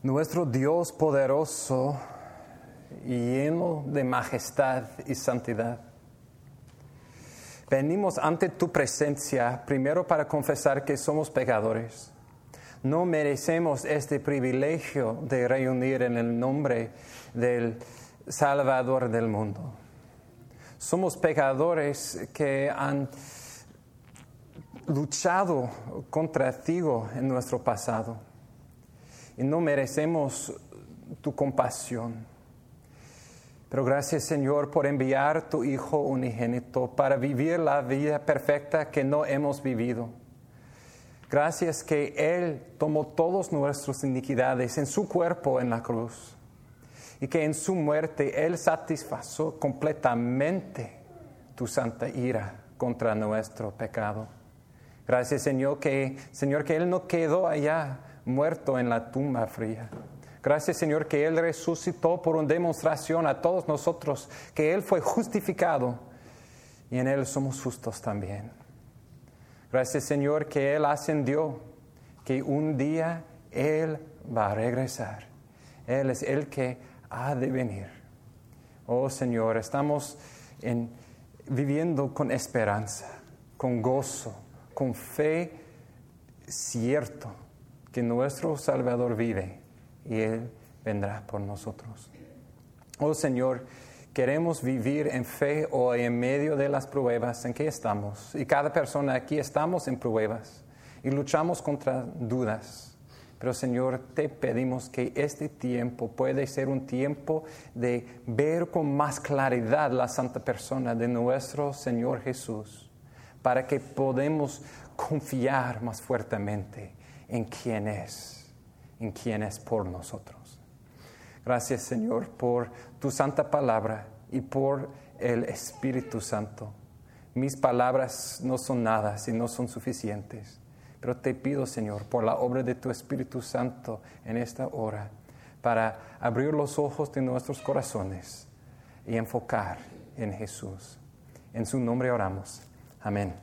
Nuestro Dios poderoso y lleno de majestad y santidad, venimos ante tu presencia primero para confesar que somos pecadores. No merecemos este privilegio de reunir en el nombre del Salvador del mundo. Somos pecadores que han luchado contra ti en nuestro pasado y no merecemos tu compasión. Pero gracias, Señor, por enviar tu Hijo unigénito para vivir la vida perfecta que no hemos vivido. Gracias que Él tomó todas nuestras iniquidades en su cuerpo en la cruz y que en su muerte Él satisfació completamente tu santa ira contra nuestro pecado. Gracias, Señor, que Él no quedó allá muerto en la tumba fría. Gracias, Señor, que Él resucitó por una demostración a todos nosotros, que Él fue justificado y en Él somos justos también. Gracias, Señor, que Él ascendió, que un día Él va a regresar. Él es el que ha de venir. Oh, Señor, estamos viviendo con esperanza, con gozo, con fe cierto que nuestro Salvador vive y Él vendrá por nosotros. Oh, Señor, queremos vivir en fe hoy en medio de las pruebas en que estamos. Y cada persona aquí estamos en pruebas y luchamos contra dudas. Pero, Señor, te pedimos que este tiempo puede ser un tiempo de ver con más claridad la santa persona de nuestro Señor Jesús, para que podamos confiar más fuertemente en quién es por nosotros. Gracias, Señor, por tu santa palabra y por el Espíritu Santo. Mis palabras no son nada si no son suficientes, pero te pido, Señor, por la obra de tu Espíritu Santo en esta hora, para abrir los ojos de nuestros corazones y enfocar en Jesús. En su nombre oramos. Amén.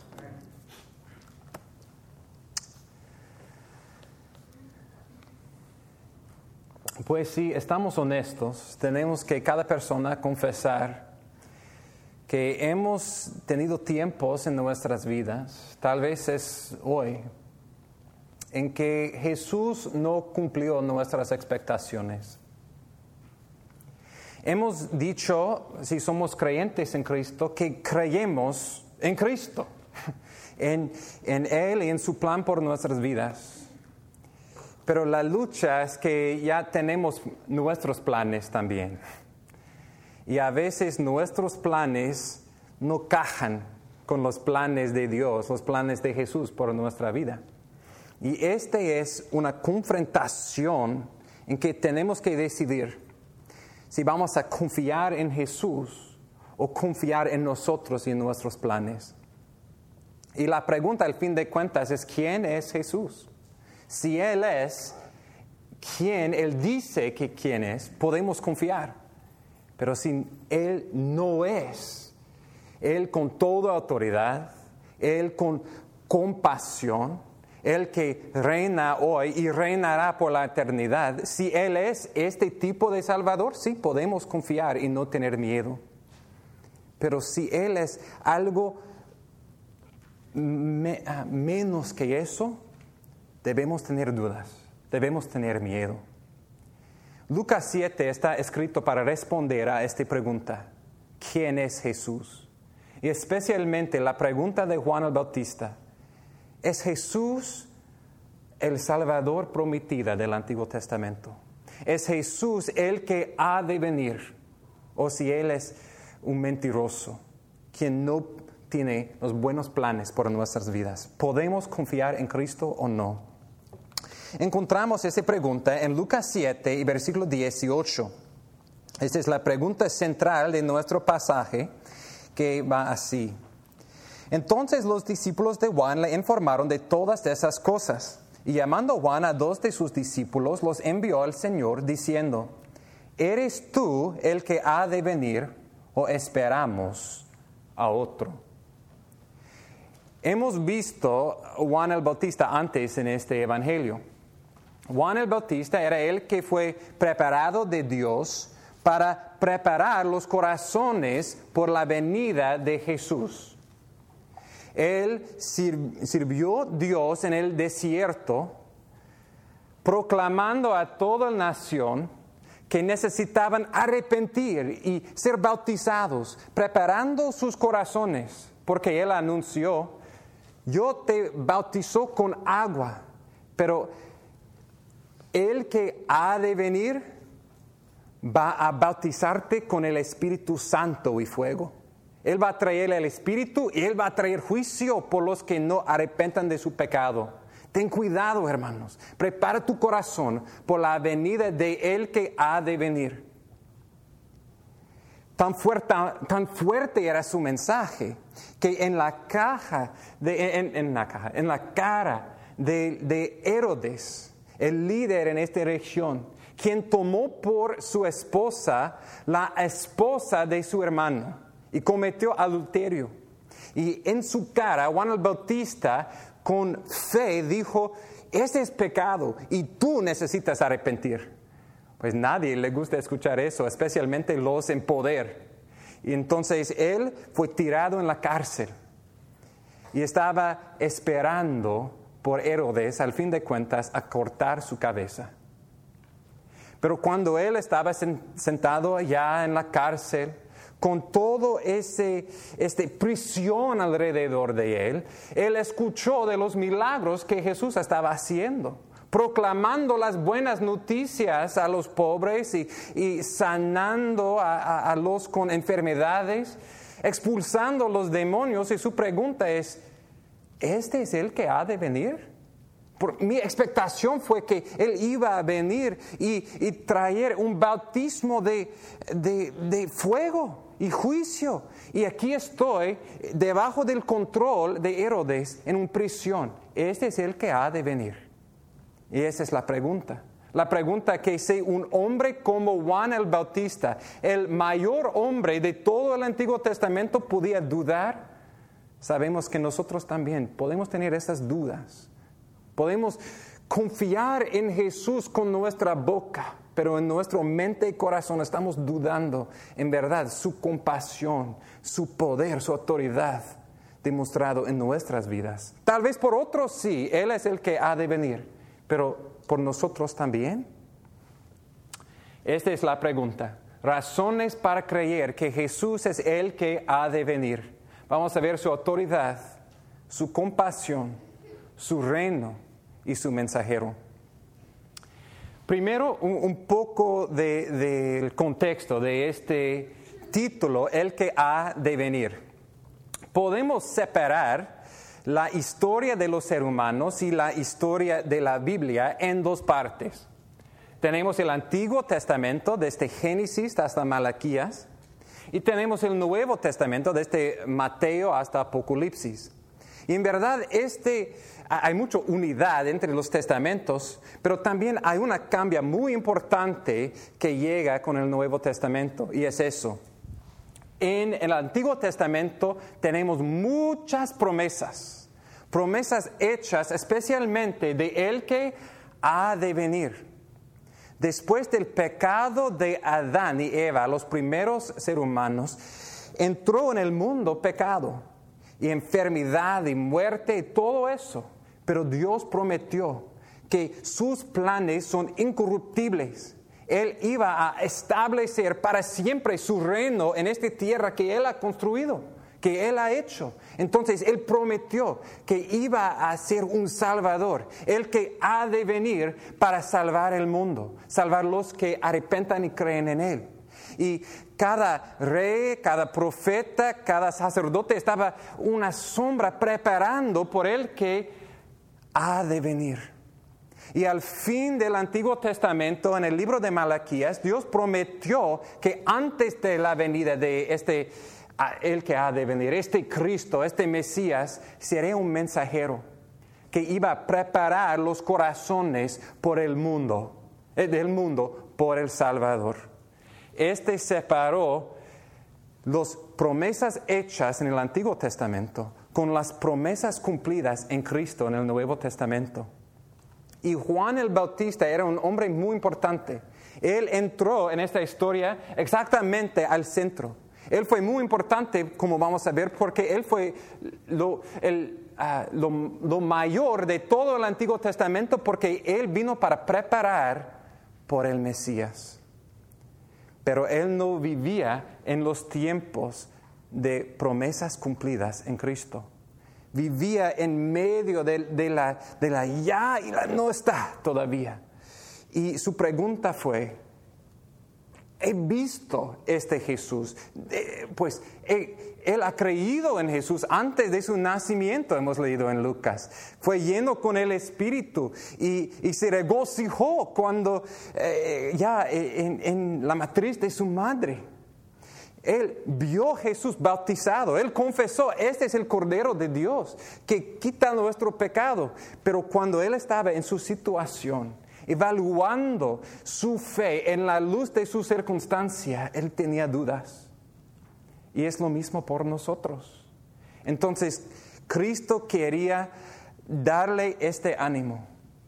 Pues si estamos honestos, tenemos que cada persona confesar que hemos tenido tiempos en nuestras vidas, tal vez es hoy, en que Jesús no cumplió nuestras expectaciones. Hemos dicho, si somos creyentes en Cristo, que creemos en Cristo, en Él y en su plan por nuestras vidas. Pero la lucha es que ya tenemos nuestros planes también. Y a veces nuestros planes no cajan con los planes de Dios, los planes de Jesús por nuestra vida. Y esta es una confrontación en que tenemos que decidir si vamos a confiar en Jesús o confiar en nosotros y en nuestros planes. Y la pregunta al fin de cuentas es, ¿quién es Jesús? Si Él es quien Él dice que quién es, podemos confiar. Pero si Él no es, Él con toda autoridad, Él con compasión, Él que reina hoy y reinará por la eternidad, si Él es este tipo de Salvador, sí podemos confiar y no tener miedo. Pero si Él es algo menos que eso, debemos tener dudas, debemos tener miedo. Lucas 7 está escrito para responder a esta pregunta: ¿quién es Jesús? Y especialmente la pregunta de Juan el Bautista: ¿es Jesús el Salvador prometido del Antiguo Testamento? ¿Es Jesús el que ha de venir? ¿O si Él es un mentiroso, quien no tiene los buenos planes por nuestras vidas? ¿Podemos confiar en Cristo o no? Encontramos esa pregunta en Lucas 7 y versículo 18. Esta es la pregunta central de nuestro pasaje, que va así. Entonces los discípulos de Juan le informaron de todas esas cosas. Y llamando Juan a 2 de sus discípulos, los envió al Señor diciendo: ¿eres tú el que ha de venir o esperamos a otro? Hemos visto a Juan el Bautista antes en este evangelio. Juan el Bautista era el que fue preparado de Dios para preparar los corazones por la venida de Jesús. Él sirvió a Dios en el desierto, proclamando a toda la nación que necesitaban arrepentir y ser bautizados, preparando sus corazones, porque Él anunció, yo te bautizo con agua, pero el que ha de venir va a bautizarte con el Espíritu Santo y fuego. Él va a traer el Espíritu y Él va a traer juicio por los que no arrepentan de su pecado. Ten cuidado, hermanos. Prepara tu corazón por la venida de Él que ha de venir. Tan fuerte era su mensaje que en la cara de Herodes, el líder en esta región, quien tomó por su esposa la esposa de su hermano y cometió adulterio. Y en su cara, Juan el Bautista, con fe, dijo, ese es pecado y tú necesitas arrepentir. Pues nadie le gusta escuchar eso, especialmente los en poder. Y entonces él fue tirado en la cárcel y estaba esperando por Herodes, al fin de cuentas, a cortar su cabeza. Pero cuando él estaba sentado allá en la cárcel, con todo prisión alrededor de él, él escuchó de los milagros que Jesús estaba haciendo, proclamando las buenas noticias a los pobres y sanando a los con enfermedades, expulsando los demonios. Y su pregunta es, ¿este es el que ha de venir? Mi expectación fue que Él iba a venir y traer un bautismo de fuego y juicio. Y aquí estoy, debajo del control de Herodes, en una prisión. ¿Este es el que ha de venir? Y esa es la pregunta. La pregunta que si un hombre como Juan el Bautista, el mayor hombre de todo el Antiguo Testamento, podía dudar. Sabemos que nosotros también podemos tener esas dudas. Podemos confiar en Jesús con nuestra boca, pero en nuestra mente y corazón estamos dudando en verdad su compasión, su poder, su autoridad demostrado en nuestras vidas. Tal vez por otros sí, Él es el que ha de venir, pero ¿por nosotros también? Esta es la pregunta. Razones para creer que Jesús es el que ha de venir. Vamos a ver su autoridad, su compasión, su reino y su mensajero. Primero, un poco del contexto de este título, el que ha de venir. Podemos separar la historia de los seres humanos y la historia de la Biblia en dos partes. Tenemos el Antiguo Testamento, desde Génesis hasta Malaquías, y tenemos el Nuevo Testamento, desde Mateo hasta Apocalipsis. Y en verdad hay mucha unidad entre los testamentos, pero también hay una cambio muy importante que llega con el Nuevo Testamento, y es eso. En el Antiguo Testamento tenemos muchas promesas hechas especialmente de el que ha de venir. Después del pecado de Adán y Eva, los primeros seres humanos, entró en el mundo pecado y enfermedad y muerte y todo eso. Pero Dios prometió que sus planes son incorruptibles. Él iba a establecer para siempre su reino en esta tierra que Él ha construido, que Él ha hecho. Entonces Él prometió que iba a ser un Salvador, el que ha de venir para salvar el mundo, salvar los que arrepentan y creen en Él. Y cada rey, cada profeta, cada sacerdote estaba una sombra preparando por el que ha de venir. Y al fin del Antiguo Testamento, en el libro de Malaquías, Dios prometió que antes de la venida de el que ha de venir, este Cristo, este Mesías, sería un mensajero que iba a preparar los corazones por del mundo por el Salvador. Separó las promesas hechas en el Antiguo Testamento con las promesas cumplidas en Cristo en el Nuevo Testamento. Y Juan el Bautista era un hombre muy importante. Él entró en esta historia exactamente al centro. Él fue muy importante, como vamos a ver, porque él fue lo mayor de todo el Antiguo Testamento, porque él vino para preparar por el Mesías. Pero él no vivía en los tiempos de promesas cumplidas en Cristo. Vivía en medio de la ya y la no está todavía. Y su pregunta fue: he visto este Jesús. Él ha creído en Jesús antes de su nacimiento, hemos leído en Lucas. Fue lleno con el Espíritu y se regocijó cuando en la matriz de su madre. Él vio a Jesús bautizado. Él confesó: este es el Cordero de Dios que quita nuestro pecado. Pero cuando él estaba en su situación, evaluando su fe en la luz de su circunstancia, él tenía dudas. Y es lo mismo por nosotros. Entonces, Cristo quería darle este ánimo.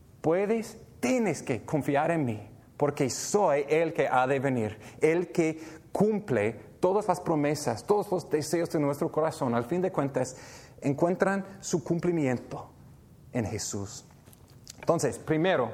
Tienes que confiar en mí, porque soy el que ha de venir, el que cumple todas las promesas, todos los deseos de nuestro corazón. Al fin de cuentas, encuentran su cumplimiento en Jesús. Entonces, primero,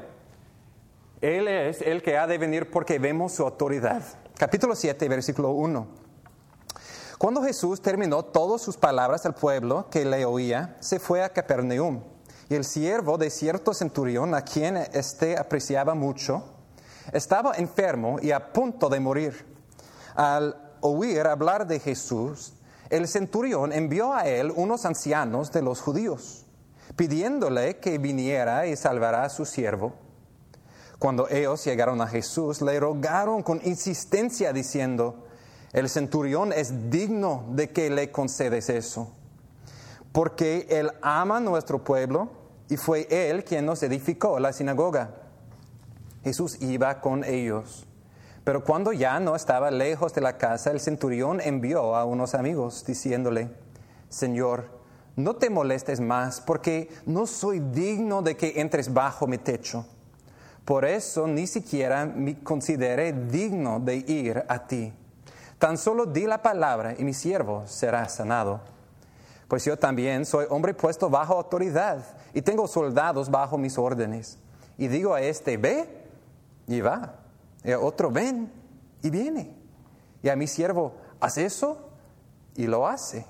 Él es el que ha de venir porque vemos su autoridad. Capítulo 7, versículo 1. Cuando Jesús terminó todas sus palabras al pueblo que le oía, se fue a Capernaum. Y el siervo de cierto centurión, a quien apreciaba mucho, estaba enfermo y a punto de morir. Al oír hablar de Jesús, el centurión envió a él unos ancianos de los judíos, pidiéndole que viniera y salvara a su siervo. Cuando ellos llegaron a Jesús, le rogaron con insistencia diciendo: el centurión es digno de que le concedes eso, porque él ama nuestro pueblo y fue él quien nos edificó la sinagoga. Jesús iba con ellos. Pero cuando ya no estaba lejos de la casa, el centurión envió a unos amigos diciéndole: Señor, no te molestes más, porque no soy digno de que entres bajo mi techo. Por eso ni siquiera me consideré digno de ir a ti. Tan solo di la palabra y mi siervo será sanado. Pues yo también soy hombre puesto bajo autoridad y tengo soldados bajo mis órdenes. Y digo a este: ve, y va. Y a otro: ven, y viene. Y a mi siervo: haz eso, y lo hace.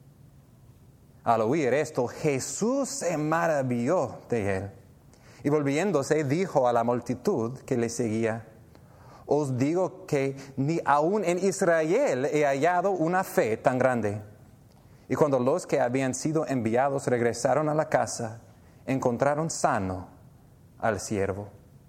Al oír esto, Jesús se maravilló de él. Y volviéndose, dijo a la multitud que le seguía: os digo que ni aun en Israel he hallado una fe tan grande. Y cuando los que habían sido enviados regresaron a la casa, encontraron sano al siervo.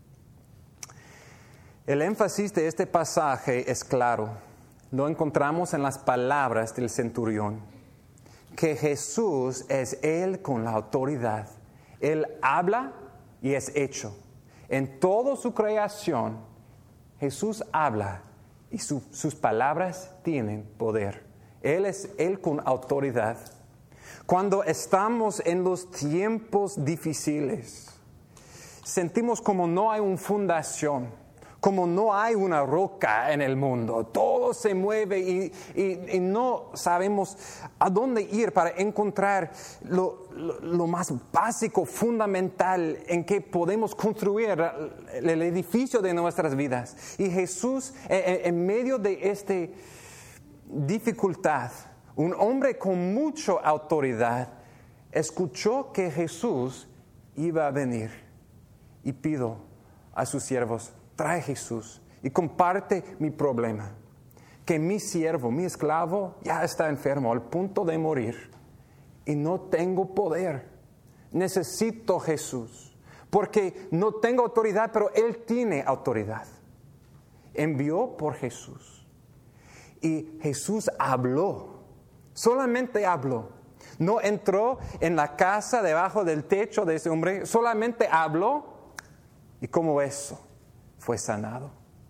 El énfasis de este pasaje es claro. Lo encontramos en las palabras del centurión, que Jesús es Él con la autoridad. Él habla y es hecho. En toda su creación, Jesús habla y sus palabras tienen poder. Él es Él con autoridad. Cuando estamos en los tiempos difíciles, sentimos como no hay una fundación, como no hay una roca en el mundo. Todo se mueve y no sabemos a dónde ir para encontrar lo más básico, fundamental, en que podemos construir el edificio de nuestras vidas. Y Jesús, en medio de esta dificultad, un hombre con mucha autoridad, escuchó que Jesús iba a venir. Y pido a sus siervos: trae Jesús y comparte mi problema. Que mi siervo, mi esclavo, ya está enfermo al punto de morir. Y no tengo poder. Necesito Jesús. Porque no tengo autoridad, pero Él tiene autoridad. Envió por Jesús. Y Jesús habló. Solamente habló. No entró en la casa debajo del techo de ese hombre. Solamente habló. Y como eso, fue sanado.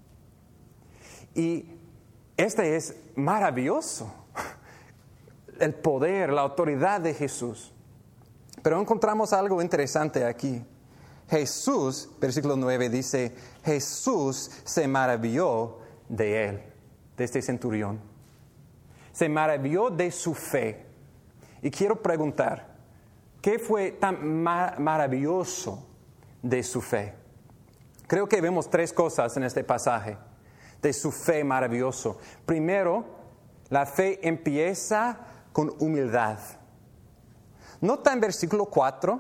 Y este es maravilloso, el poder, la autoridad de Jesús. Pero encontramos algo interesante aquí. Jesús, versículo 9 dice, Jesús se maravilló de él, de este centurión. Se maravilló de su fe. Y quiero preguntar, ¿qué fue tan maravilloso de su fe? Creo que vemos tres cosas en este pasaje de su fe maravilloso. Primero, la fe empieza con humildad. Nota en versículo 4,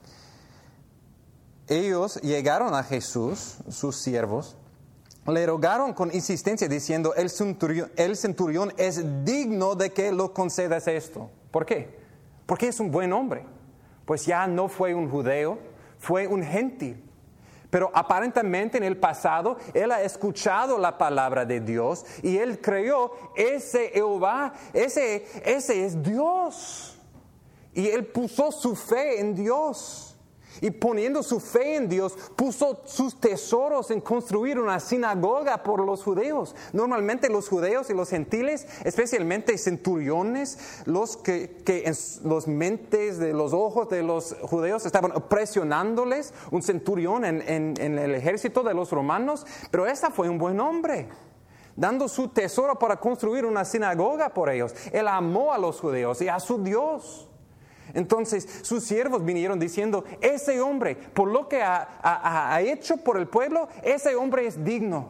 ellos llegaron a Jesús, sus siervos, le rogaron con insistencia diciendo, el centurión es digno de que lo concedas esto. ¿Por qué? Porque es un buen hombre. Pues ya no fue un judeo, fue un gentil. Pero aparentemente en el pasado, él ha escuchado la palabra de Dios y él creyó, ese Jehová, ese es Dios. Y él puso su fe en Dios. Y poniendo su fe en Dios, puso sus tesoros en construir una sinagoga por los judíos. Normalmente los judíos y los gentiles, especialmente centuriones, los que en los mentes de los ojos de los judíos estaban presionándoles, un centurión en el ejército de los romanos, pero ese fue un buen hombre, dando su tesoro para construir una sinagoga por ellos. Él amó a los judíos y a su Dios. Entonces sus siervos vinieron diciendo, ese hombre, por lo que ha hecho por el pueblo, ese hombre es digno.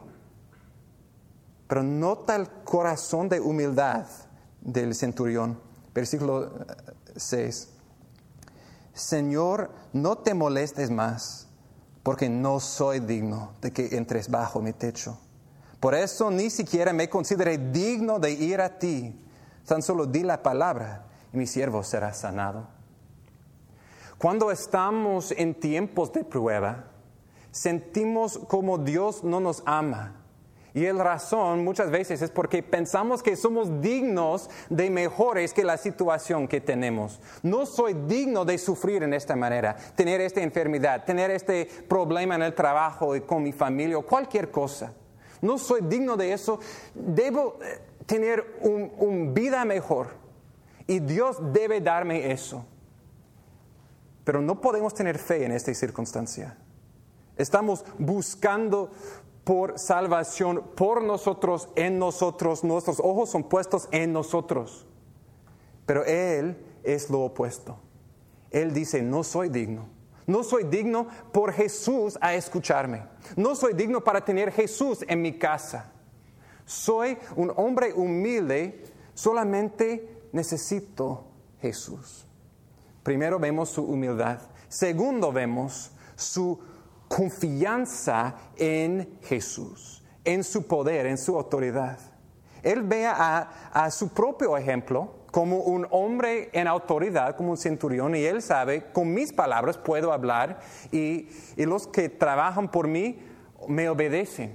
Pero nota el corazón de humildad del centurión. Versículo 6. Señor, no te molestes más, porque no soy digno de que entres bajo mi techo. Por eso ni siquiera me consideré digno de ir a ti. Tan solo di la palabra y mi siervo será sanado. Cuando estamos en tiempos de prueba, sentimos como Dios no nos ama. Y la razón muchas veces es porque pensamos que somos dignos de mejores que la situación que tenemos. No soy digno de sufrir en esta manera, tener esta enfermedad, tener este problema en el trabajo y con mi familia o cualquier cosa. No soy digno de eso. Debo tener una vida mejor. Y Dios debe darme eso. Pero no podemos tener fe en esta circunstancia. Estamos buscando por salvación por nosotros, en nosotros. Nuestros ojos son puestos en nosotros. Pero Él es lo opuesto. Él dice, no soy digno. No soy digno por Jesús a escucharme. No soy digno para tener Jesús en mi casa. Soy un hombre humilde, solamente necesito Jesús. Primero vemos su humildad. Segundo vemos su confianza en Jesús, en su poder, en su autoridad. Él ve a su propio ejemplo como un hombre en autoridad, como un centurión, y él sabe, con mis palabras puedo hablar y los que trabajan por mí me obedecen.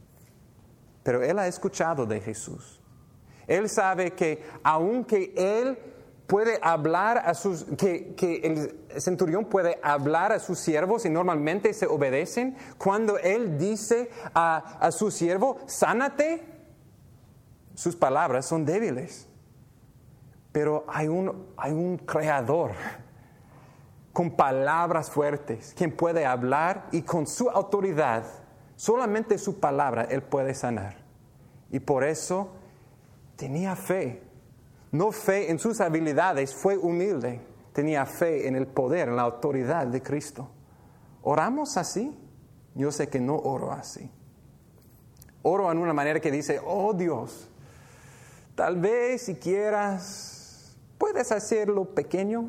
Pero él ha escuchado de Jesús. Él sabe que aunque él puede hablar que el centurión puede hablar a sus siervos y normalmente se obedecen, cuando él dice a su siervo, sánate, sus palabras son débiles. Pero hay un creador con palabras fuertes, quien puede hablar y con su autoridad, solamente su palabra, él puede sanar. Y por eso tenía fe. No fe en sus habilidades, fue humilde. Tenía fe en el poder, en la autoridad de Cristo. ¿Oramos así? Yo sé que no oro así. Oro en una manera que dice, oh Dios, tal vez si quieras, puedes hacerlo pequeño.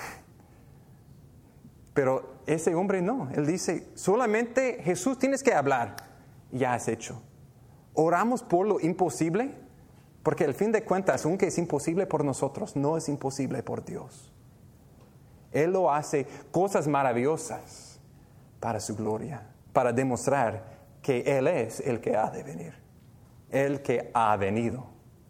Pero ese hombre no. Él dice, solamente Jesús tienes que hablar. Y ya has hecho. ¿Oramos por lo imposible? Porque al fin de cuentas, aunque es imposible por nosotros, no es imposible por Dios. Él lo hace cosas maravillosas para su gloria, para demostrar que Él es el que ha de venir, el que ha venido.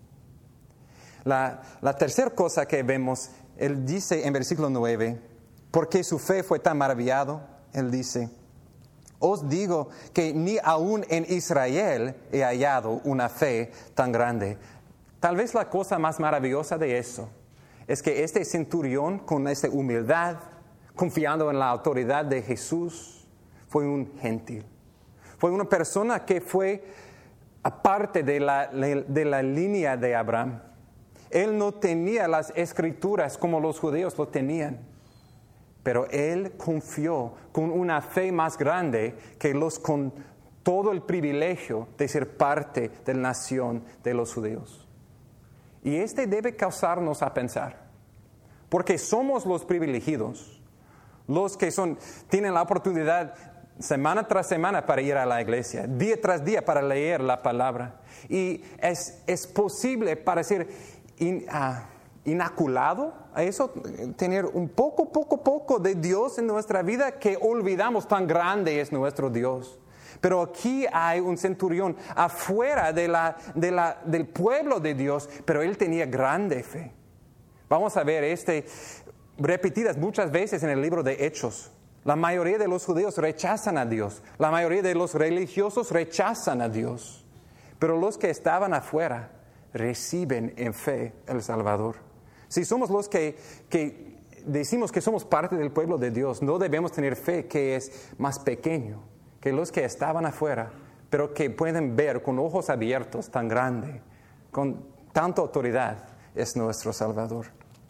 La tercera cosa que vemos, Él dice en versículo 9, porque su fe fue tan maravillado, Él dice, os digo que ni aún en Israel he hallado una fe tan grande. Tal vez la cosa más maravillosa de eso es que este centurión, con esta humildad, confiando en la autoridad de Jesús, fue un gentil. Fue una persona que fue aparte de la línea de Abraham. Él no tenía las escrituras como los judíos lo tenían, pero él confió con una fe más grande que los con todo el privilegio de ser parte de la nación de los judíos. Y debe causarnos a pensar, porque somos los privilegiados, los que tienen la oportunidad semana tras semana para ir a la iglesia, día tras día para leer la palabra. Y es posible parecer inoculado a eso, tener un poco de Dios en nuestra vida, que olvidamos tan grande es nuestro Dios. Pero aquí hay un centurión afuera del pueblo de Dios, pero él tenía grande fe. Vamos a ver repetidas muchas veces en el libro de Hechos. La mayoría de los judíos rechazan a Dios. La mayoría de los religiosos rechazan a Dios. Pero los que estaban afuera reciben en fe el Salvador. Si somos los que decimos que somos parte del pueblo de Dios, no debemos tener fe que es más pequeño que los que estaban afuera, pero que pueden ver con ojos abiertos tan grande, con tanta autoridad, es nuestro Salvador.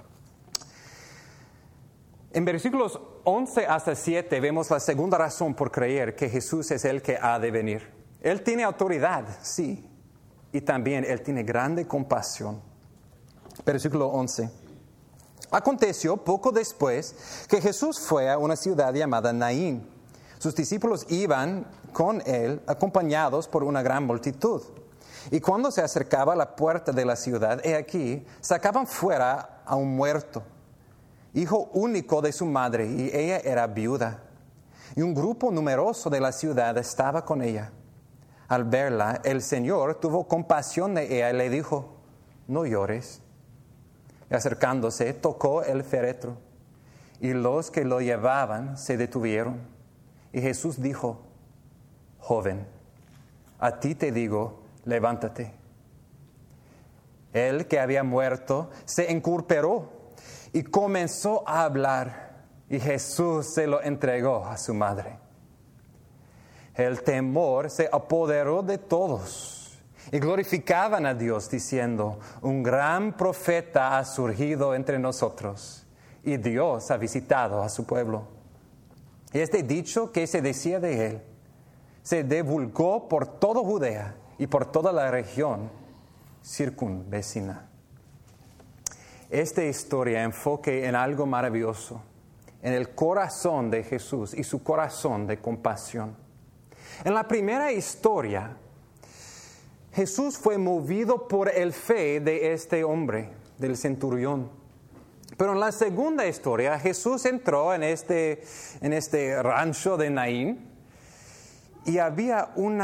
En versículos 11 hasta 7 vemos la segunda razón por creer que Jesús es el que ha de venir. Él tiene autoridad, sí, y también Él tiene grande compasión. Versículo 11. Aconteció poco después que Jesús fue a una ciudad llamada Naín. Sus discípulos iban con Él acompañados por una gran multitud. Y cuando se acercaba a la puerta de la ciudad, he aquí, sacaban fuera a un muerto, hijo único de su madre, y ella era viuda. Y un grupo numeroso de la ciudad estaba con ella. Al verla, el Señor tuvo compasión de ella y le dijo: no llores. Y acercándose, tocó el féretro, y los que lo llevaban se detuvieron. Y Jesús dijo: joven, a ti te digo, levántate. Él que había muerto se incorporó y comenzó a hablar, y Jesús se lo entregó a su madre. El temor se apoderó de todos y glorificaban a Dios diciendo: un gran profeta ha surgido entre nosotros y Dios ha visitado a su pueblo. Y este dicho que se decía de él se divulgó por toda Judea y por toda la región circunvecina. Esta historia enfoca en algo maravilloso, en el corazón de Jesús y su corazón de compasión. En la primera historia, Jesús fue movido por el fe de este hombre, del centurión. Pero en la segunda historia, Jesús entró en este rancho de Naín y había un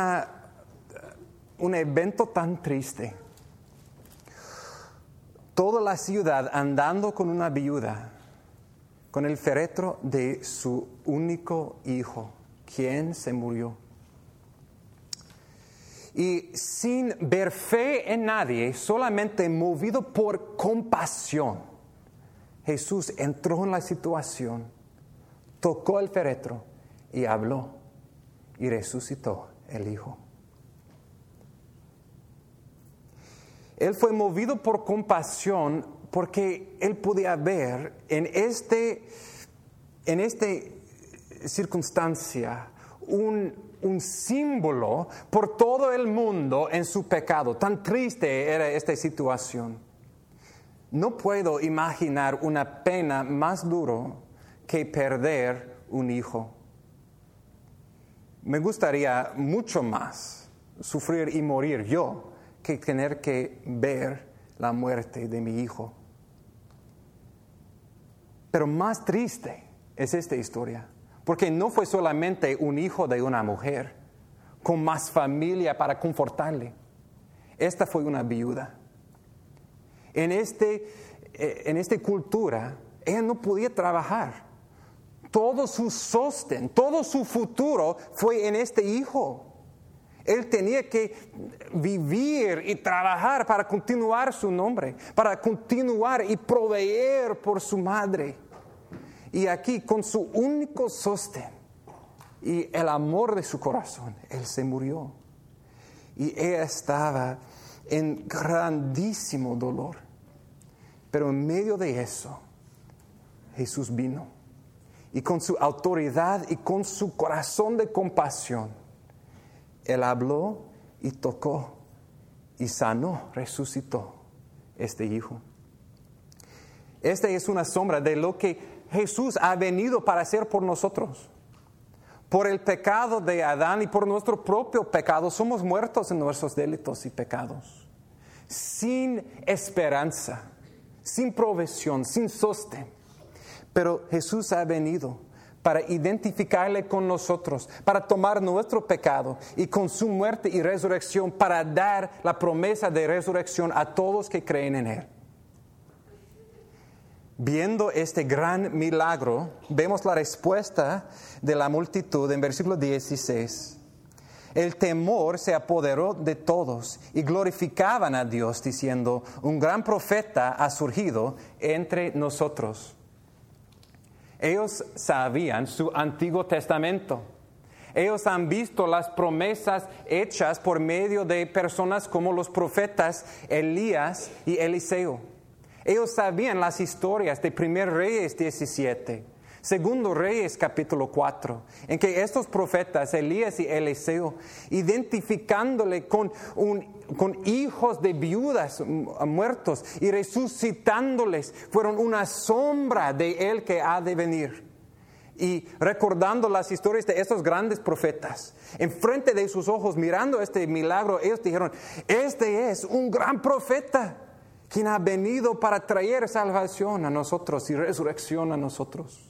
evento tan triste. Toda la ciudad andando con una viuda, con el féretro de su único hijo, quien se murió. Y sin ver fe en nadie, solamente movido por compasión, Jesús entró en la situación, tocó el féretro y habló y resucitó el hijo. Él fue movido por compasión porque él podía ver en esta circunstancia un símbolo por todo el mundo en su pecado. Tan triste era esta situación. No puedo imaginar una pena más duro que perder un hijo. Me gustaría mucho más sufrir y morir yo que tener que ver la muerte de mi hijo. Pero más triste es esta historia, porque no fue solamente un hijo de una mujer con más familia para confortarle. Esta fue una viuda. En esta cultura, ella no podía trabajar. Todo su sostén, todo su futuro fue en este hijo. Él tenía que vivir y trabajar para continuar su nombre, para continuar y proveer por su madre. Y aquí, con su único sostén, y el amor de su corazón, Él se murió. Y ella estaba en grandísimo dolor. Pero en medio de eso, Jesús vino. Y con su autoridad y con su corazón de compasión, Él habló y tocó y sanó, resucitó este hijo. Esta es una sombra de lo que Jesús ha venido para hacer por nosotros. Por el pecado de Adán y por nuestro propio pecado, somos muertos en nuestros delitos y pecados. Sin esperanza, sin provisión, sin sostén. Pero Jesús ha venido para identificarle con nosotros, para tomar nuestro pecado y con su muerte y resurrección, para dar la promesa de resurrección a todos que creen en Él. Viendo este gran milagro, vemos la respuesta de la multitud en versículo 16. El temor se apoderó de todos y glorificaban a Dios diciendo, un gran profeta ha surgido entre nosotros. Ellos sabían su Antiguo Testamento. Ellos han visto las promesas hechas por medio de personas como los profetas Elías y Eliseo. Ellos sabían las historias de 1 Reyes 17, 2 Reyes capítulo 4, en que estos profetas, Elías y Eliseo, identificándole con hijos de viudas muertos y resucitándoles, fueron una sombra de Él que ha de venir. Y recordando las historias de estos grandes profetas, enfrente de sus ojos, mirando este milagro, ellos dijeron, este es un gran profeta, quien ha venido para traer salvación a nosotros y resurrección a nosotros.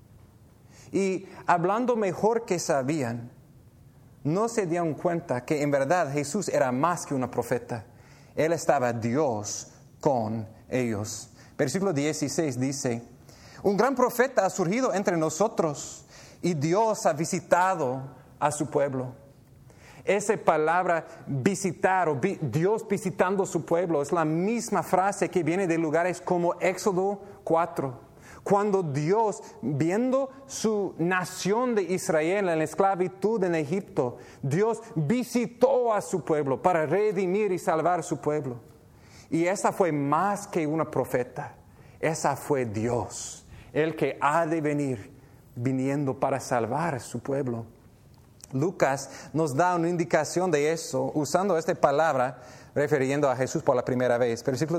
Y hablando mejor que sabían, no se dieron cuenta que en verdad Jesús era más que un profeta. Él estaba Dios con ellos. Versículo 16 dice, un gran profeta ha surgido entre nosotros y Dios ha visitado a su pueblo. Esa palabra visitar o Dios visitando su pueblo es la misma frase que viene de lugares como Éxodo 4. Cuando Dios, viendo su nación de Israel en la esclavitud en Egipto, Dios visitó a su pueblo para redimir y salvar a su pueblo. Y esa fue más que una profeta. Esa fue Dios, el que ha de venir, viniendo para salvar a su pueblo. Lucas nos da una indicación de eso usando esta palabra refiriendo a Jesús por la primera vez. Versículo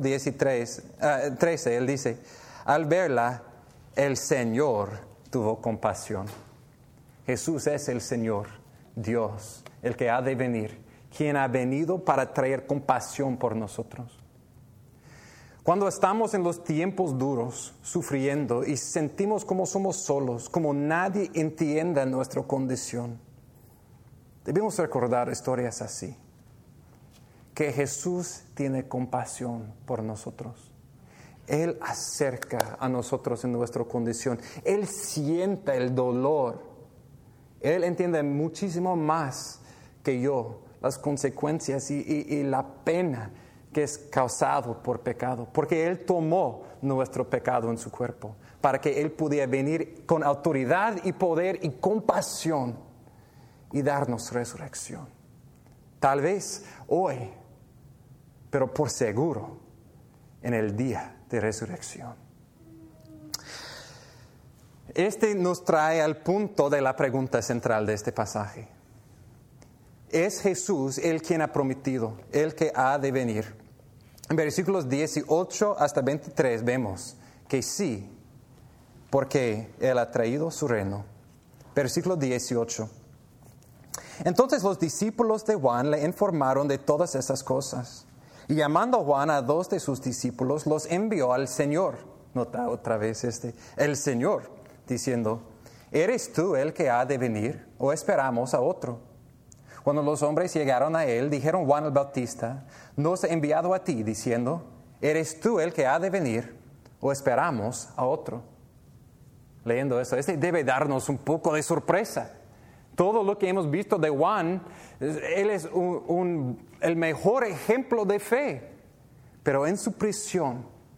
13, él dice, al verla, el Señor tuvo compasión. Jesús es el Señor, Dios, el que ha de venir, quien ha venido para traer compasión por nosotros. Cuando estamos en los tiempos duros, sufriendo y sentimos como somos solos, como nadie entienda nuestra condición, debemos recordar historias así, que Jesús tiene compasión por nosotros. Él acerca a nosotros en nuestra condición. Él siente el dolor. Él entiende muchísimo más que yo las consecuencias y la pena que es causado por pecado. Porque Él tomó nuestro pecado en su cuerpo para que Él pudiera venir con autoridad y poder y compasión y darnos resurrección. Tal vez hoy, pero por seguro en el día de resurrección. Este nos trae al punto de la pregunta central de este pasaje. ¿Es Jesús el quien ha prometido, el que ha de venir? En versículos 18 hasta 23 vemos que sí, porque Él ha traído su reino. Versículo 18. Entonces los discípulos de Juan le informaron de todas esas cosas. Y llamando Juan a 2 de sus discípulos, los envió al Señor. Nota otra vez el Señor, diciendo, ¿eres tú el que ha de venir o esperamos a otro? Cuando los hombres llegaron a él, dijeron Juan el Bautista, nos ha enviado a ti, diciendo, ¿eres tú el que ha de venir o esperamos a otro? Leyendo eso, debe darnos un poco de sorpresa. Todo lo que hemos visto de Juan, él es el mejor ejemplo de fe. Pero en su prisión,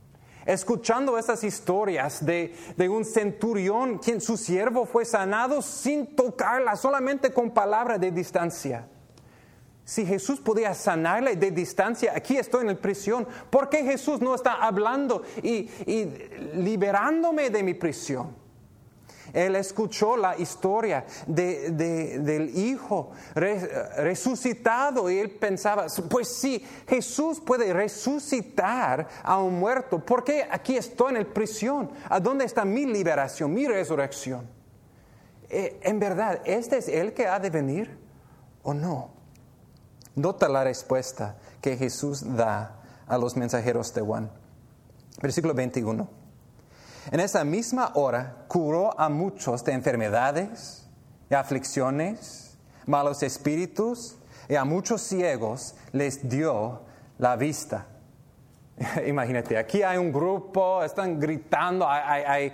escuchando esas historias de un centurión quien su siervo fue sanado sin tocarla, solamente con palabra de distancia. Si Jesús podía sanarle de distancia, aquí estoy en la prisión, ¿por qué Jesús no está hablando y liberándome de mi prisión? Él escuchó la historia del hijo resucitado y él pensaba, pues sí, Jesús puede resucitar a un muerto. ¿Por qué aquí estoy en la prisión? ¿A dónde está mi liberación, mi resurrección? En verdad, ¿este es el que ha de venir o no? Nota la respuesta que Jesús da a los mensajeros de Juan. Versículo 21. En esa misma hora curó a muchos de enfermedades y aflicciones, malos espíritus, y a muchos ciegos les dio la vista. Imagínate, aquí hay un grupo, están gritando, hay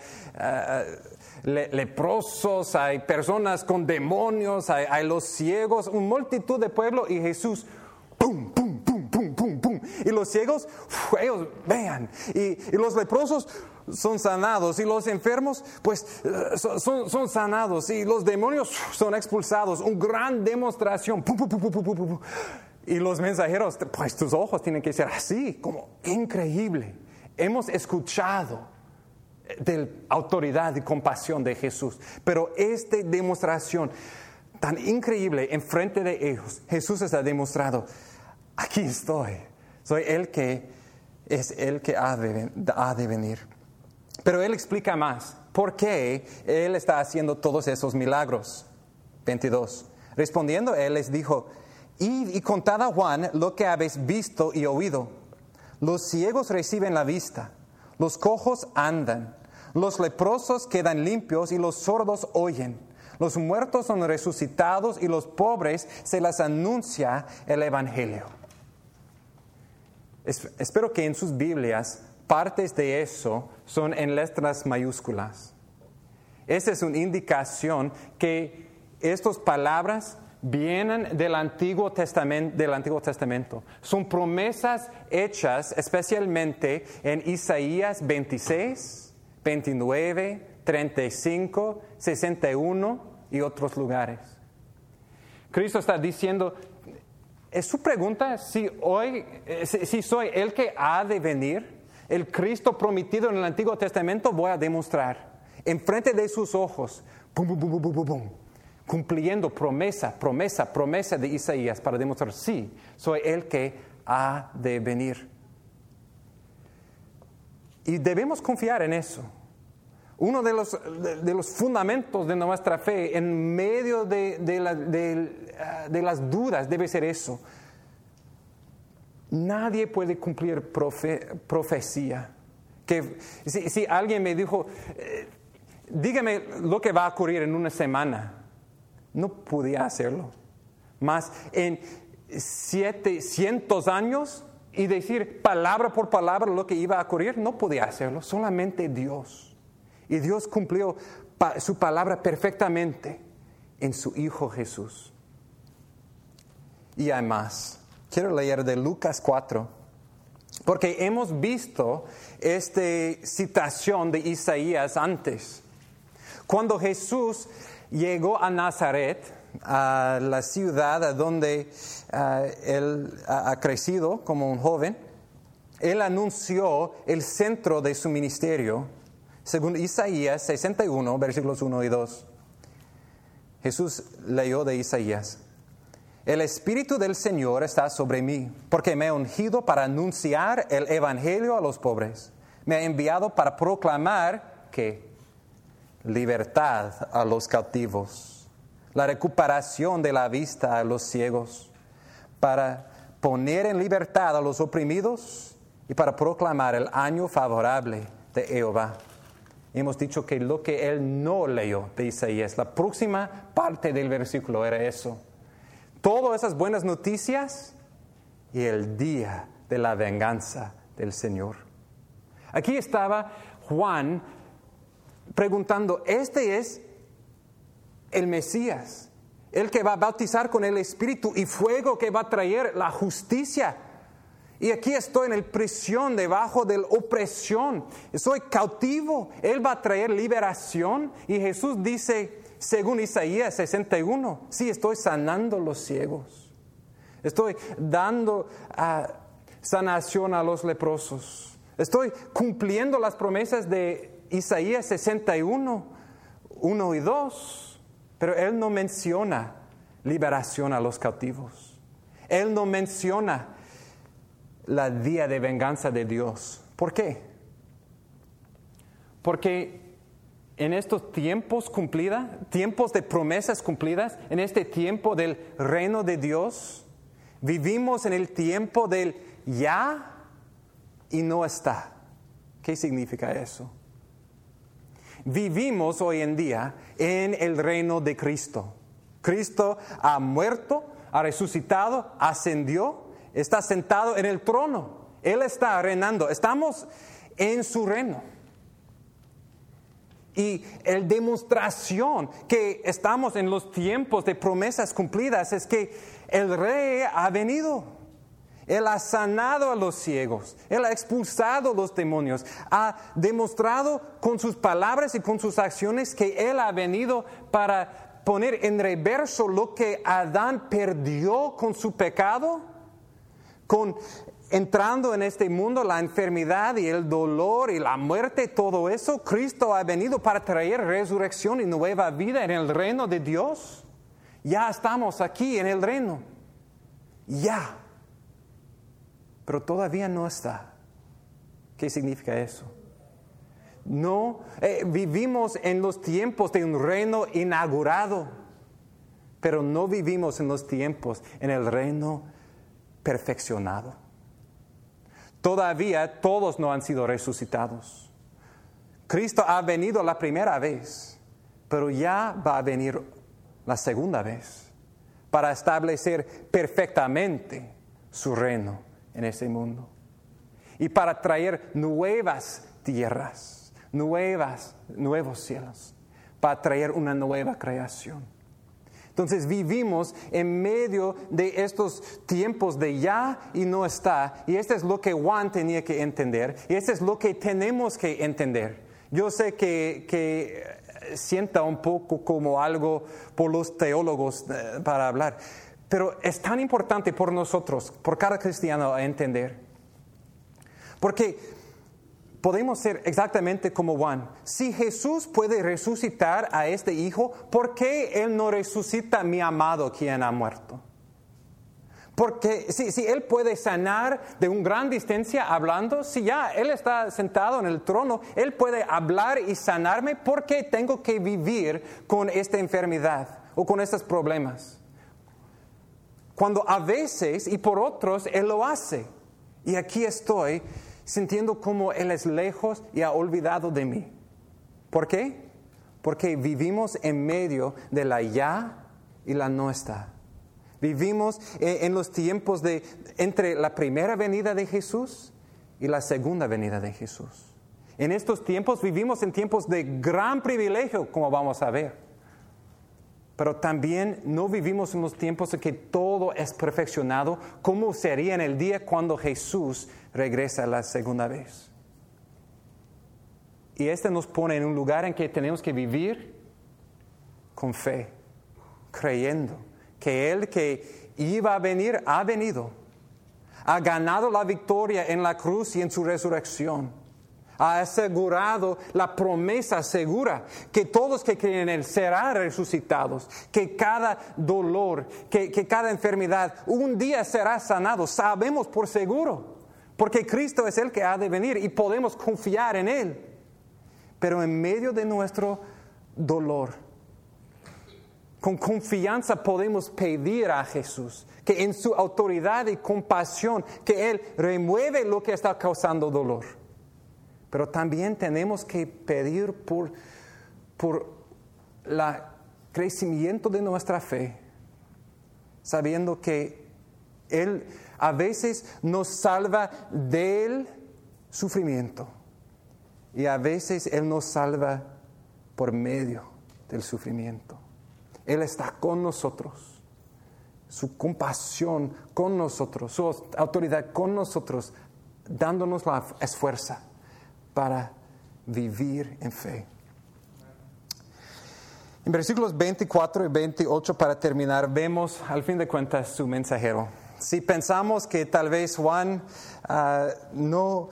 leprosos, hay personas con demonios, hay los ciegos, una multitud de pueblo y Jesús, pum, pum, pum, pum, pum, pum. Y los ciegos, ellos vean, y los leprosos son sanados, y los enfermos, pues, son sanados, y los demonios son expulsados. Una gran demostración, pum, pum, pum, pum, pum, pum. Y los mensajeros, pues tus ojos tienen que ser así, como increíble. Hemos escuchado de la autoridad y compasión de Jesús, pero esta demostración tan increíble enfrente de ellos, Jesús está demostrado, aquí estoy, soy el que es el que ha de venir. Pero Él explica más, ¿por qué Él está haciendo todos esos milagros? 22. Respondiendo, Él les dijo, id y contad a Juan lo que habéis visto y oído. Los ciegos reciben la vista, los cojos andan, los leprosos quedan limpios y los sordos oyen. Los muertos son resucitados y los pobres se les anuncia el Evangelio. Espero que en sus Biblias partes de eso son en letras mayúsculas. Esa es una indicación que estas palabras vienen del Antiguo Testamento. Son promesas hechas especialmente en Isaías 26, 29, 35, 61 y otros lugares. Cristo está diciendo, ¿es su pregunta si soy el que ha de venir? El Cristo prometido en el Antiguo Testamento voy a demostrar enfrente de sus ojos, pum, pum, pum, pum, pum, pum, cumpliendo promesa de Isaías para demostrar, sí, soy el que ha de venir. Y debemos confiar en eso. Uno de los fundamentos de nuestra fe en medio de las dudas debe ser eso. Nadie puede cumplir profecía. Que si alguien me dijo, dígame lo que va a ocurrir en una semana, no podía hacerlo. Más en 700 años y decir palabra por palabra lo que iba a ocurrir, no podía hacerlo. Solamente Dios. Y Dios cumplió su palabra perfectamente en su Hijo Jesús. Y hay más. Quiero leer de Lucas 4, porque hemos visto esta citación de Isaías antes. Cuando Jesús llegó a Nazaret, a la ciudad donde él ha crecido como un joven, él anunció el centro de su ministerio, según Isaías 61, versículos 1 y 2. Jesús leyó de Isaías. El Espíritu del Señor está sobre mí, porque me ha ungido para anunciar el Evangelio a los pobres. Me ha enviado para proclamar que libertad a los cautivos, la recuperación de la vista a los ciegos, para poner en libertad a los oprimidos y para proclamar el año favorable de Jehová. Hemos dicho que lo que él no leyó de Isaías, la próxima parte del versículo era eso. Todas esas buenas noticias y el día de la venganza del Señor. Aquí estaba Juan preguntando, ¿este es el Mesías? El que va a bautizar con el Espíritu y fuego, que va a traer la justicia Y aquí estoy en la prisión, debajo de la opresión. Soy cautivo. Él va a traer liberación. Y Jesús dice, según Isaías 61, sí, estoy sanando los ciegos. Estoy dando sanación a los leprosos. Estoy cumpliendo las promesas de Isaías 61, 1 y 2. Pero Él no menciona liberación a los cautivos. Él no menciona la día de venganza de Dios. ¿Por qué? Porque en estos tiempos tiempos de promesas cumplidas, en este tiempo del reino de Dios, vivimos en el tiempo del ya y no está. ¿Qué significa eso? Vivimos hoy en día en el reino de Cristo. Cristo ha muerto, ha resucitado, ascendió, está sentado en el trono. Él está reinando. Estamos en su reino. Y la demostración que estamos en los tiempos de promesas cumplidas es que el Rey ha venido. Él ha sanado a los ciegos. Él ha expulsado a los demonios. Ha demostrado con sus palabras y con sus acciones que Él ha venido para poner en reverso lo que Adán perdió con su pecado. Entrando en este mundo, la enfermedad y el dolor y la muerte, todo eso, Cristo ha venido para traer resurrección y nueva vida en el reino de Dios. Ya estamos aquí en el reino. Ya. Pero todavía no está. ¿Qué significa eso? No, vivimos en los tiempos de un reino inaugurado, pero no vivimos en los tiempos en el reino perfeccionado. Todavía todos no han sido resucitados. Cristo ha venido la primera vez, pero ya va a venir la segunda vez para establecer perfectamente su reino en ese mundo y para traer nuevas tierras, nuevos cielos, para traer una nueva creación. Entonces vivimos en medio de estos tiempos de ya y no está. Y esto es lo que Juan tenía que entender. Y esto es lo que tenemos que entender. Yo sé que sienta un poco como algo por los teólogos para hablar. Pero es tan importante por nosotros, por cada cristiano a entender. Porque podemos ser exactamente como Juan. Si Jesús puede resucitar a este hijo, ¿por qué Él no resucita a mi amado quien ha muerto? Porque si Él puede sanar de una gran distancia hablando, si ya Él está sentado en el trono, Él puede hablar y sanarme, ¿por qué tengo que vivir con esta enfermedad o con estos problemas? Cuando a veces y por otros Él lo hace. Y aquí estoy sintiendo como Él es lejos y ha olvidado de mí. ¿Por qué? Porque vivimos en medio de la ya y la no está. Vivimos en los tiempos entre la primera venida de Jesús y la segunda venida de Jesús. En estos tiempos vivimos en tiempos de gran privilegio, como vamos a ver. Pero también no vivimos en los tiempos en que todo es perfeccionado, como sería en el día cuando Jesús regresa la segunda vez. Y este nos pone en un lugar en que tenemos que vivir con fe, creyendo que Él que iba a venir, ha venido. Ha ganado la victoria en la cruz y en su resurrección. Ha asegurado la promesa segura que todos que creen en Él serán resucitados, que cada dolor, que cada enfermedad un día será sanado. Sabemos por seguro, porque Cristo es el que ha de venir y podemos confiar en Él. Pero en medio de nuestro dolor, con confianza podemos pedir a Jesús que en su autoridad y compasión, que Él remueve lo que está causando dolor. Pero también tenemos que pedir por el crecimiento de nuestra fe, sabiendo que Él a veces nos salva del sufrimiento y a veces Él nos salva por medio del sufrimiento. Él está con nosotros, su compasión con nosotros, su autoridad con nosotros, dándonos la fuerza para vivir en fe. En versículos 24 y 28, para terminar, vemos al fin de cuentas su mensajero. Si pensamos que tal vez Juan no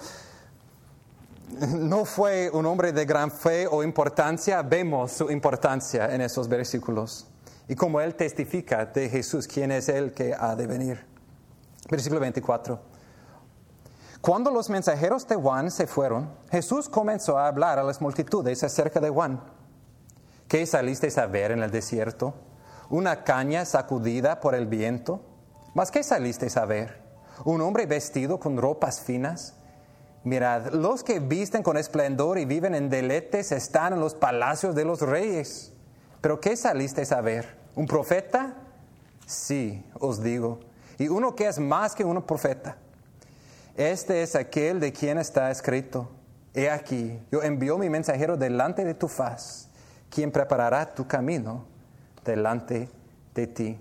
fue un hombre de gran fe o importancia, vemos su importancia en esos versículos. Y como él testifica de Jesús, quién es él que ha de venir. Versículo 24. Cuando los mensajeros de Juan se fueron, Jesús comenzó a hablar a las multitudes acerca de Juan. ¿Qué salisteis a ver en el desierto? ¿Una caña sacudida por el viento? ¿Mas qué salisteis a ver? ¿Un hombre vestido con ropas finas? Mirad, los que visten con esplendor y viven en deleites están en los palacios de los reyes. ¿Pero qué salisteis a ver? ¿Un profeta? Sí, os digo. Y uno que es más que un profeta. Este es aquel de quien está escrito: He aquí, yo envío mi mensajero delante de tu faz, quien preparará tu camino delante de ti.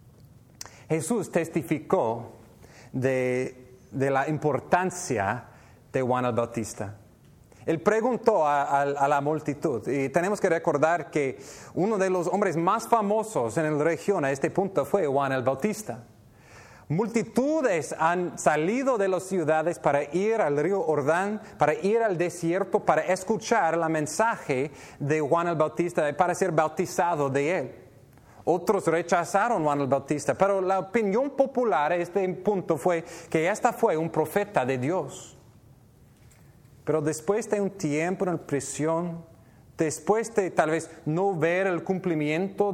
Jesús testificó de la importancia de Juan el Bautista. Él preguntó a la multitud, y tenemos que recordar que uno de los hombres más famosos en la región a este punto fue Juan el Bautista. Multitudes han salido de las ciudades para ir al río Jordán, para ir al desierto, para escuchar el mensaje de Juan el Bautista, para ser bautizado de él. Otros rechazaron a Juan el Bautista, pero la opinión popular a este punto fue que este fue un profeta de Dios. Pero después de un tiempo en prisión, después de tal vez no ver el cumplimiento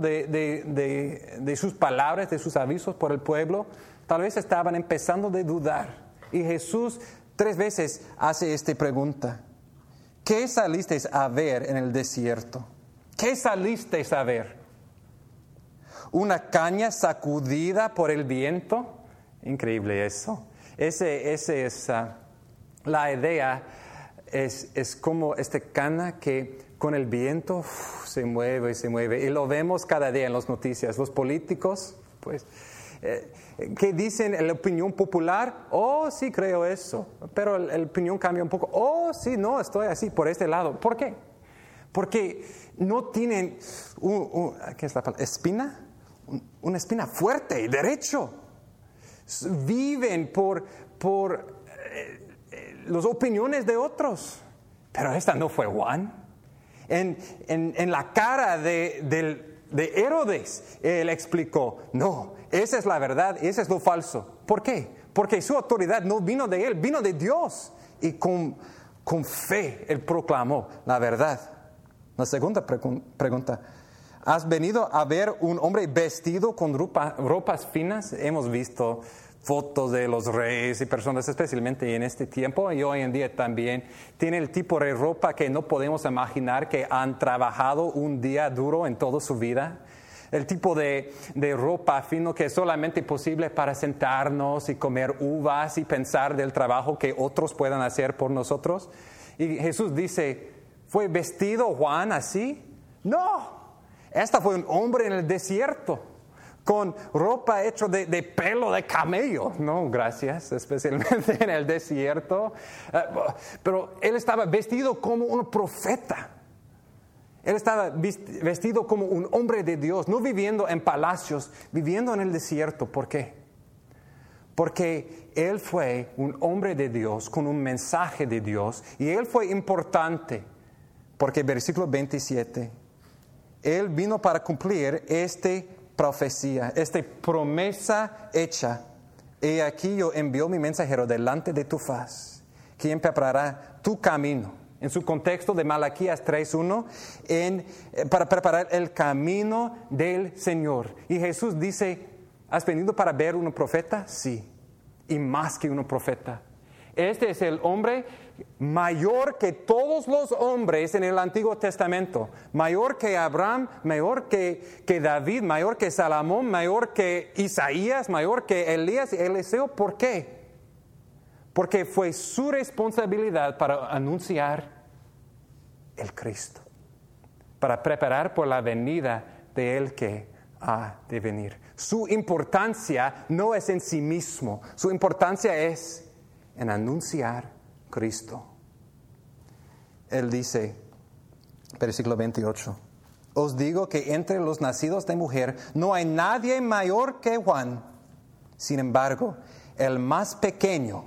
de sus palabras, de sus avisos por el pueblo, tal vez estaban empezando a dudar. Y Jesús 3 veces hace esta pregunta: ¿qué salisteis a ver en el desierto? ¿Qué salisteis a ver? ¿Una caña sacudida por el viento? Increíble eso. Ese es la idea. Es como esta caña que con el viento se mueve y se mueve. Y lo vemos cada día en las noticias. Los políticos, pues, que dicen en la opinión popular: oh, sí creo eso. Pero la opinión cambia un poco. Oh, sí, no, estoy así, por este lado. ¿Por qué? Porque no tienen ¿qué es la palabra? ¿Espina? Una espina fuerte y derecho. Viven por las opiniones de otros. Pero esta no fue Juan. En la cara de Herodes, él explicó: no, esa es la verdad, ese es lo falso. ¿Por qué? Porque su autoridad no vino de él, vino de Dios. Y con fe él proclamó la verdad. La segunda pregunta: ¿has venido a ver un hombre vestido con ropas finas? Hemos visto fotos de los reyes y personas, especialmente en este tiempo y hoy en día también. Tiene el tipo de ropa que no podemos imaginar, que han trabajado un día duro en toda su vida. El tipo de ropa fino que es solamente posible para sentarnos y comer uvas y pensar del trabajo que otros puedan hacer por nosotros. Y Jesús dice: ¿fue vestido Juan así? No, este fue un hombre en el desierto, con ropa hecha de pelo de camello. No, gracias, especialmente en el desierto. Pero él estaba vestido como un profeta. Él estaba vestido como un hombre de Dios, no viviendo en palacios, viviendo en el desierto. ¿Por qué? Porque él fue un hombre de Dios, con un mensaje de Dios, y él fue importante, porque versículo 27, él vino para cumplir esta profecía, esta promesa hecha. He aquí yo envío mi mensajero delante de tu faz, quien preparará tu camino. En su contexto de Malaquías 3:1, para preparar el camino del Señor. Y Jesús dice: ¿has venido para ver un profeta? Sí, y más que un profeta. Este es el hombre mayor que todos los hombres en el Antiguo Testamento. Mayor que Abraham, mayor que David, mayor que Salomón, mayor que Isaías, mayor que Elías y Eliseo. ¿Por qué? Porque fue su responsabilidad para anunciar el Cristo, para preparar por la venida de Él que ha de venir. Su importancia no es en sí mismo, su importancia es en anunciar Cristo. Él dice, versículo 28, os digo que entre los nacidos de mujer no hay nadie mayor que Juan. Sin embargo, el más pequeño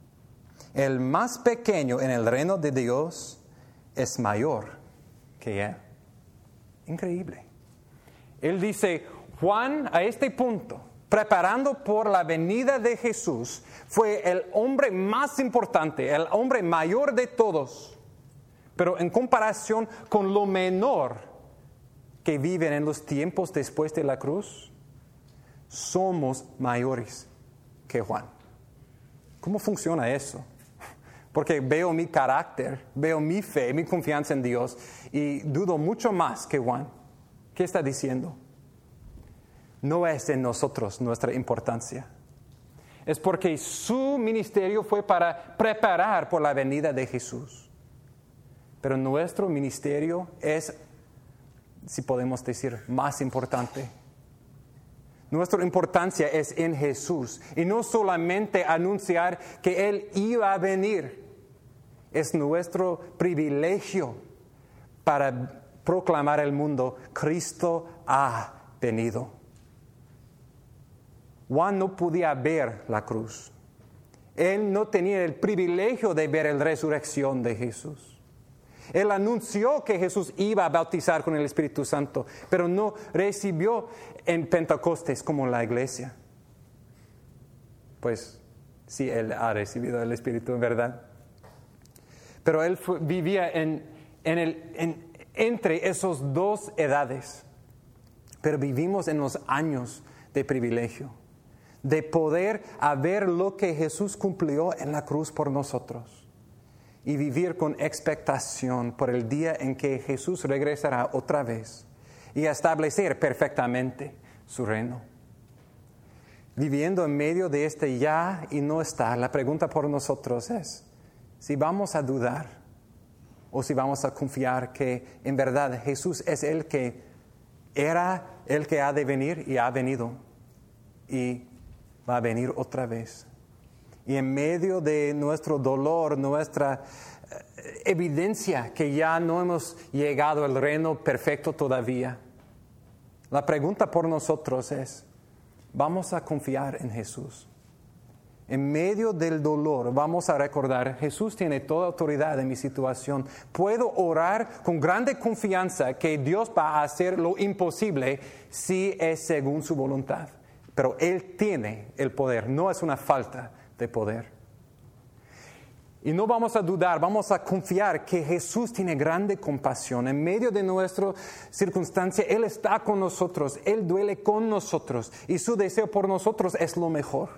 en el reino de Dios es mayor que él. Increíble. Él dice, Juan, a este punto, preparando por la venida de Jesús, fue el hombre más importante, el hombre mayor de todos. Pero en comparación con lo menor que viven en los tiempos después de la cruz, somos mayores que Juan. ¿Cómo funciona eso? Porque veo mi carácter, veo mi fe, mi confianza en Dios y dudo mucho más que Juan. ¿Qué está diciendo? No es en nosotros nuestra importancia. Es porque su ministerio fue para preparar por la venida de Jesús. Pero nuestro ministerio es, si podemos decir, más importante. Nuestra importancia es en Jesús y no solamente anunciar que Él iba a venir. Es nuestro privilegio para proclamar al mundo, Cristo ha venido. Juan no podía ver la cruz. Él no tenía el privilegio de ver la resurrección de Jesús. Él anunció que Jesús iba a bautizar con el Espíritu Santo, pero no recibió en Pentecostés como la iglesia. Pues sí, él ha recibido el Espíritu en verdad. Pero él vivía entre esas dos edades. Pero vivimos en los años de privilegio, de poder ver lo que Jesús cumplió en la cruz por nosotros. Y vivir con expectación por el día en que Jesús regresará otra vez y establecer perfectamente su reino. Viviendo en medio de este ya y no estar, la pregunta por nosotros es si vamos a dudar o si vamos a confiar que en verdad Jesús es el que era, el que ha de venir y ha venido y va a venir otra vez. Y en medio de nuestro dolor, nuestra evidencia que ya no hemos llegado al reino perfecto todavía, la pregunta por nosotros es, ¿vamos a confiar en Jesús? En medio del dolor vamos a recordar, Jesús tiene toda autoridad en mi situación. Puedo orar con grande confianza que Dios va a hacer lo imposible si es según su voluntad. Pero Él tiene el poder, no es una falta de poder. Y no vamos a dudar, vamos a confiar que Jesús tiene grande compasión. En medio de nuestra circunstancia, Él está con nosotros, Él duele con nosotros y su deseo por nosotros es lo mejor.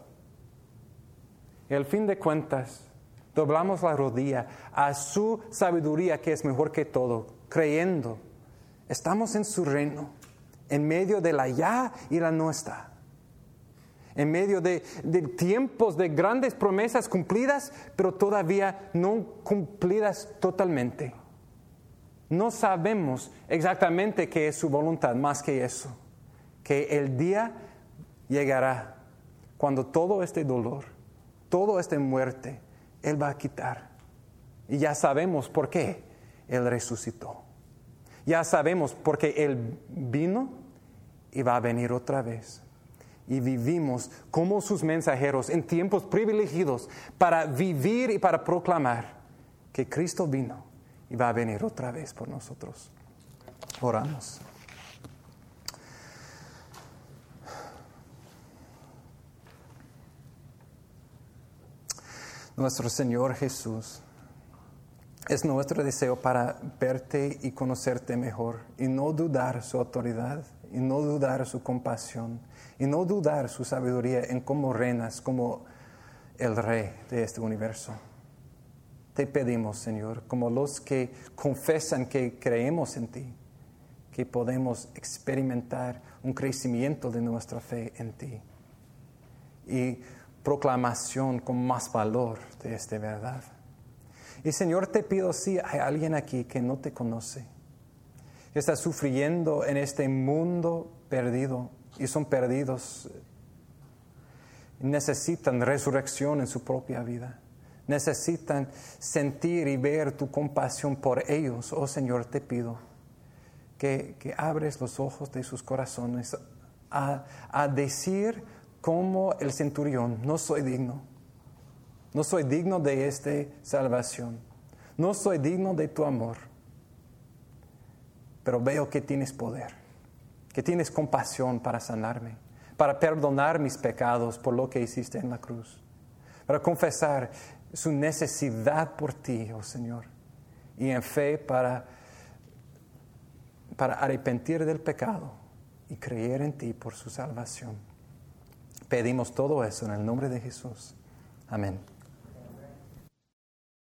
Y al fin de cuentas, doblamos la rodilla a su sabiduría que es mejor que todo, creyendo. Estamos en su reino, en medio de la ya y la no está. En medio de tiempos de grandes promesas cumplidas, pero todavía no cumplidas totalmente. No sabemos exactamente qué es su voluntad, más que eso. Que el día llegará cuando todo este dolor, toda esta muerte, Él va a quitar. Y ya sabemos por qué Él resucitó. Ya sabemos por qué Él vino y va a venir otra vez. Y vivimos como sus mensajeros en tiempos privilegiados para vivir y para proclamar que Cristo vino y va a venir otra vez por nosotros. Oramos. Nuestro Señor Jesús, es nuestro deseo para verte y conocerte mejor y no dudar su autoridad y no dudar su compasión y no dudar su sabiduría en cómo reinas como el Rey de este universo. Te pedimos, Señor, como los que confesan que creemos en ti, que podemos experimentar un crecimiento de nuestra fe en ti y proclamación con más valor de esta verdad. Y Señor, te pido si hay alguien aquí que no te conoce, que está sufriendo en este mundo perdido y son perdidos. Necesitan resurrección en su propia vida. Necesitan sentir y ver tu compasión por ellos. Oh Señor, te pido que abres los ojos de sus corazones a decir como el centurión: no soy digno. No soy digno de esta salvación. No soy digno de tu amor. Pero veo que tienes poder, que tienes compasión para sanarme, para perdonar mis pecados por lo que hiciste en la cruz, para confesar su necesidad por ti, oh Señor, y en fe para arrepentir del pecado y creer en ti por su salvación. Pedimos todo eso en el nombre de Jesús. Amén.